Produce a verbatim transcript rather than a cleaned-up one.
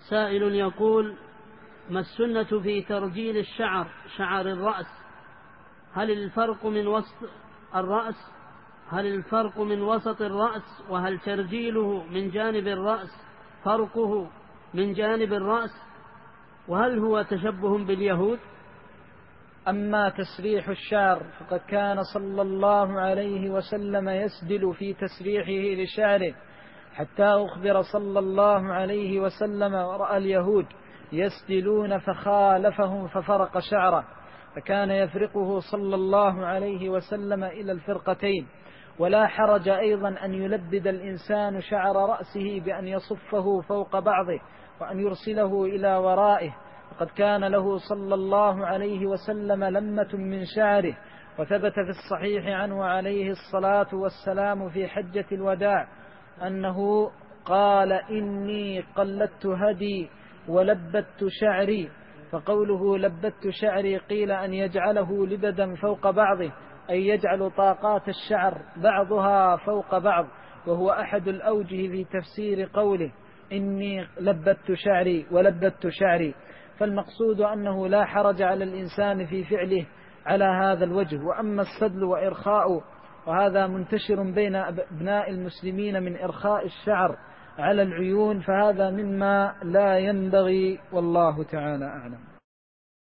سائل يقول: ما السنة في ترجيل الشعر شعر الرأس؟ هل الفرق من وسط الرأس هل الفرق من وسط الرأس وهل ترجيله من جانب الرأس فرقه من جانب الرأس؟ وهل هو تشبه باليهود؟ أما تسريح الشعر فقد كان صلى الله عليه وسلم يسدل في تسريحه لشعره، حتى أخبر صلى الله عليه وسلم ورأى اليهود يسدلون فخالفهم ففرق شعره، فكان يفرقه صلى الله عليه وسلم إلى الفرقتين. ولا حرج أيضا أن يلبد الإنسان شعر رأسه بأن يصفه فوق بعضه وأن يرسله إلى ورائه، وقد كان له صلى الله عليه وسلم لمة من شعره، وثبت في الصحيح عنه عليه الصلاة والسلام في حجة الوداع أنه قال: إني قلدت هدي ولبدت شعري. فقوله لبدت شعري قيل أن يجعله لبدا فوق بعضه، أي يجعل طاقات الشعر بعضها فوق بعض، وهو أحد الأوجه في تفسير قوله إني لبدت شعري ولبدت شعري. فالمقصود أنه لا حرج على الإنسان في فعله على هذا الوجه. وأما السدل وإرخاء، وهذا منتشر بين أبناء المسلمين من إرخاء الشعر على العيون، فهذا مما لا ينبغي، والله تعالى أعلم.